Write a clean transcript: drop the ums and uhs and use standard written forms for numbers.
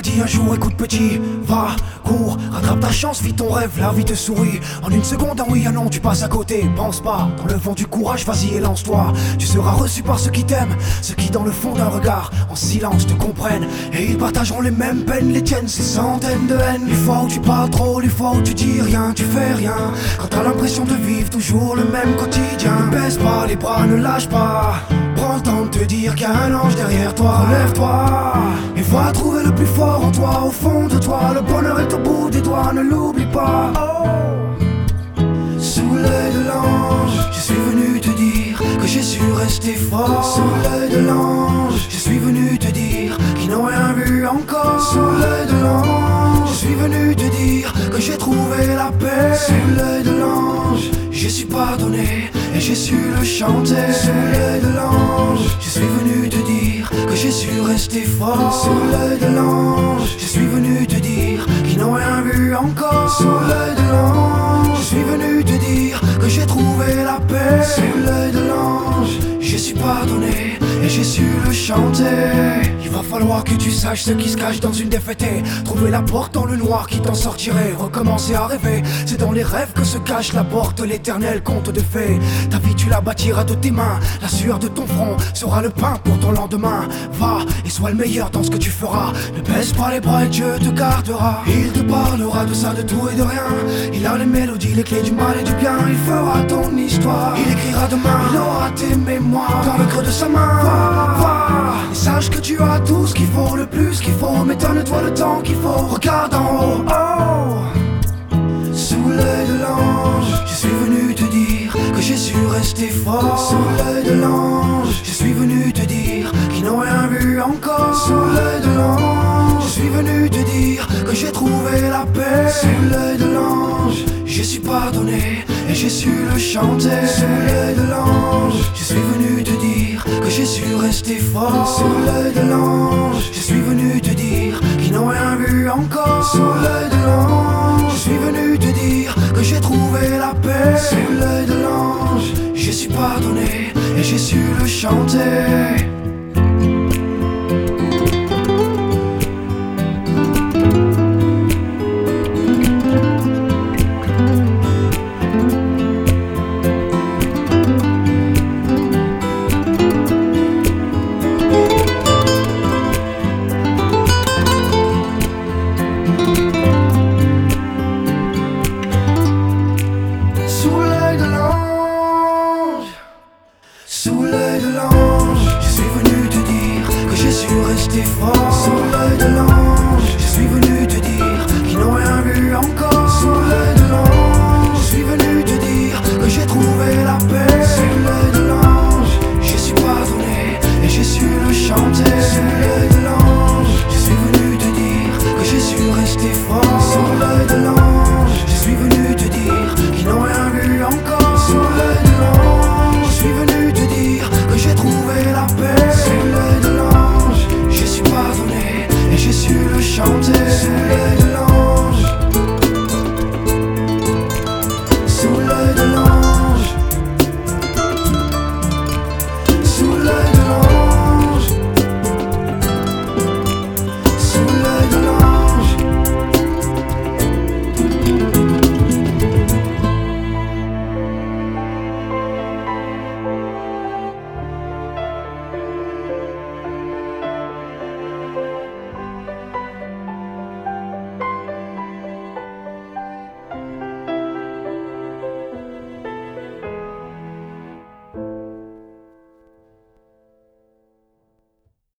dit un jour, écoute petit, va, cours, rattrape ta chance, vis ton rêve, la vie te sourit. En une seconde, un oui, un non, tu passes à côté. Pense pas, dans le vent du courage, vas-y et lance-toi. Tu seras reçu par ceux qui t'aiment, ceux qui dans le fond d'un regard, en silence te comprennent. Et ils partageront les mêmes peines, les tiennes, ces centaines de haines. Les fois où tu parles trop, les fois où tu dis rien, tu fais rien. Quand t'as l'impression de vivre toujours le même quotidien. Ne baisse pas les bras, ne lâche pas. Prends le temps de te dire qu'il y a un ange derrière toi. Relève-toi et va trouver le plus fort en toi, au fond de toi. Le bonheur est au bout des doigts, ne l'oublie pas. Oh. Sous l'œil de l'ange, je suis venu te dire que j'ai su rester fort. Sous l'œil de l'ange, je suis venu te dire qu'ils n'ont rien vu encore. Sous l'œil de l'ange, je suis venu te dire que j'ai trouvé la paix. Sous l'œil de l'ange, je suis pardonné et j'ai su le chanter. Sous l'œil de l'ange, je suis venu te dire que j'ai su rester fort. Sous l'œil de l'ange, je suis venu te dire qu'ils n'ont rien vu encore. Sous l'œil de l'ange, je suis venu te dire que j'ai trouvé la paix. Sous l'œil de l'ange, je suis pardonné et j'ai su le chanter. Il va falloir que tu saches ce qui se cache dans une défaite et trouver la porte dans le noir qui t'en sortirait. Recommencer à rêver, c'est dans les rêves que se cache la porte, l'éternel conte de fées. Ta vie tu la bâtiras de tes mains, la sueur de ton front sera le pain pour ton lendemain. Va et sois le meilleur dans ce que tu feras. Ne baisse pas les bras et Dieu te gardera. Il te parlera de ça, de tout et de rien. Il a les mélodies, les clés du mal et du bien. Il fera ton histoire, il écrira demain. Il aura tes mémoires dans le creux de sa main. Va et sache que tu as tout ce qu'il faut, le plus qu'il faut. Mais donne-toi le temps qu'il faut. Regarde en haut, oh. Sous l'œil de l'ange, je suis venu te dire que j'ai su rester fort. Sous l'œil de l'ange, je suis venu te dire qu'ils n'ont rien vu encore. Sous l'œil de l'ange, je suis venu te dire que j'ai trouvé la paix. Sous l'œil de l'ange, je suis pardonné et j'ai su le chanter. Sous l'œil de l'ange, je suis venu te dire que j'ai su rester fort. Sous l'œil de l'ange, je suis venu te dire qu'ils n'ont rien vu encore. Sous l'œil de l'ange, je suis venu te dire que j'ai trouvé la paix. Sous l'œil de l'ange, je suis pardonné et j'ai su le chanter. Sous l'œil de l'ange, je suis venu te dire que j'ai su rester fort. Sous l'œil de l'ange, je suis venu te dire qu'ils n'ont rien vu encore. Sous l'œil de l'ange, je suis venu te dire que j'ai trouvé la paix. Sous l'œil de l'ange, je suis pardonné et j'ai su le chanter. Sous l'œil de l'ange, je suis venu te dire que j'ai su rester fort. Sous l'œil de l'ange, je suis venu te dire qu'ils n'ont rien vu encore. Sous l'œil de l'ange, je suis venu te dire que j'ai trouvé la paix. Sous l'œil de l'ange, je suis pardonné et j'ai su le chanter. Sous l'œil de